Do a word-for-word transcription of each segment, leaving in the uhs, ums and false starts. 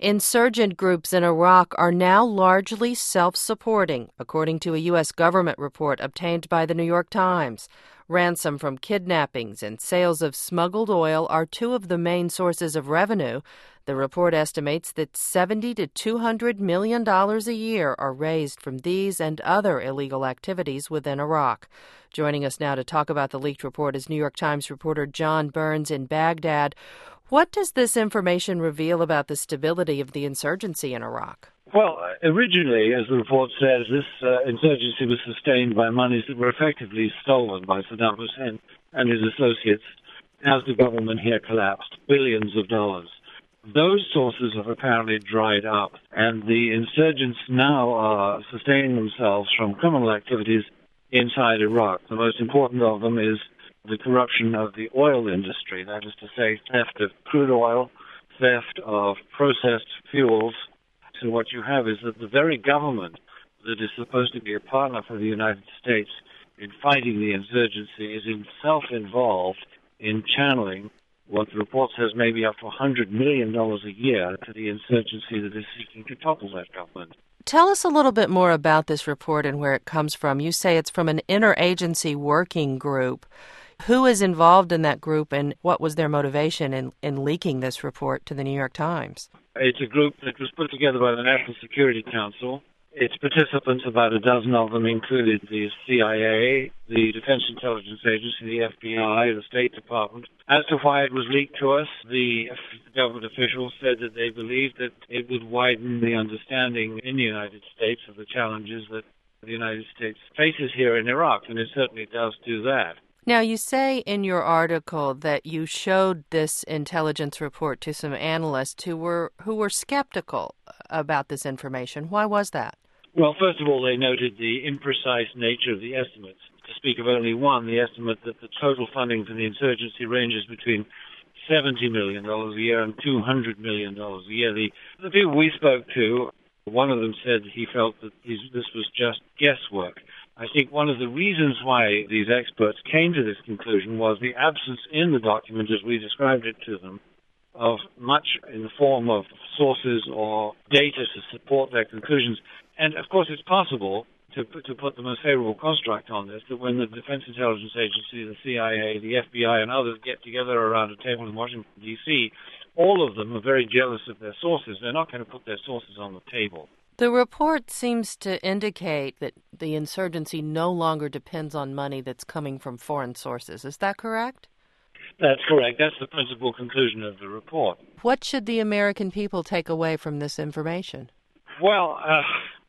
Insurgent groups in Iraq are now largely self-supporting, according to a U S government report obtained by the New York Times. Ransom from kidnappings and sales of smuggled oil are two of the main sources of revenue. The report estimates that seventy to two hundred million dollars a year are raised from these and other illegal activities within Iraq. Joining us now to talk about the leaked report is New York Times reporter John Burns in Baghdad. What does this information reveal about the stability of the insurgency in Iraq? Well, originally, as the report says, this uh, insurgency was sustained by monies that were effectively stolen by Saddam Hussein and his associates as the government here collapsed, billions of dollars. Those sources have apparently dried up, and the insurgents now are sustaining themselves from criminal activities inside Iraq. The most important of them is the corruption of the oil industry, that is to say, theft of crude oil, theft of processed fuels. So what you have is that the very government that is supposed to be a partner for the United States in fighting the insurgency is itself involved in channeling what the report says maybe up to one hundred million dollars a year to the insurgency that is seeking to topple that government. Tell us a little bit more about this report and where it comes from. You say it's from an interagency working group. Who is involved in that group, and what was their motivation in, in leaking this report to the New York Times? It's a group that was put together by the National Security Council. Its participants, about a dozen of them, included the C I A, the Defense Intelligence Agency, the F B I, the State Department. As to why it was leaked to us, the government officials said that they believed that it would widen the understanding in the United States of the challenges that the United States faces here in Iraq, and it certainly does do that. Now, you say in your article that you showed this intelligence report to some analysts who were who were skeptical about this information. Why was that? Well, first of all, they noted the imprecise nature of the estimates. To speak of only one, the estimate that the total funding for the insurgency ranges between seventy million dollars a year and two hundred million dollars a year. The, the people we spoke to, one of them said he felt that this was just guesswork. I think one of the reasons why these experts came to this conclusion was the absence in the document, as we described it to them, of much in the form of sources or data to support their conclusions. And, of course, it's possible to, to put the most favorable construct on this, that when the Defense Intelligence Agency, the C I A, the F B I, and others get together around a table in Washington, D C, all of them are very jealous of their sources. They're not going to put their sources on the table. The report seems to indicate that the insurgency no longer depends on money that's coming from foreign sources. Is that correct? That's correct. That's the principal conclusion of the report. What should the American people take away from this information? Well, uh,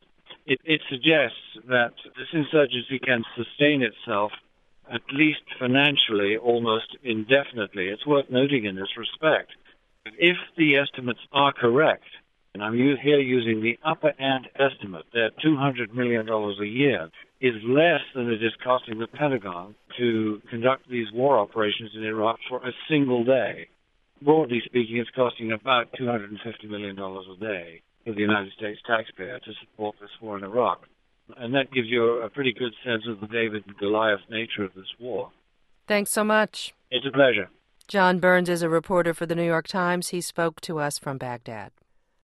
it, it suggests that this insurgency can sustain itself, at least financially, almost indefinitely. It's worth noting in this respect. If the estimates are correct, and I'm here using the upper end estimate, that two hundred million dollars a year is less than it is costing the Pentagon to conduct these war operations in Iraq for a single day. Broadly speaking, it's costing about two hundred fifty million dollars a day for the United States taxpayer to support this war in Iraq. And that gives you a pretty good sense of the David and Goliath nature of this war. Thanks so much. It's a pleasure. John Burns is a reporter for the New York Times. He spoke to us from Baghdad.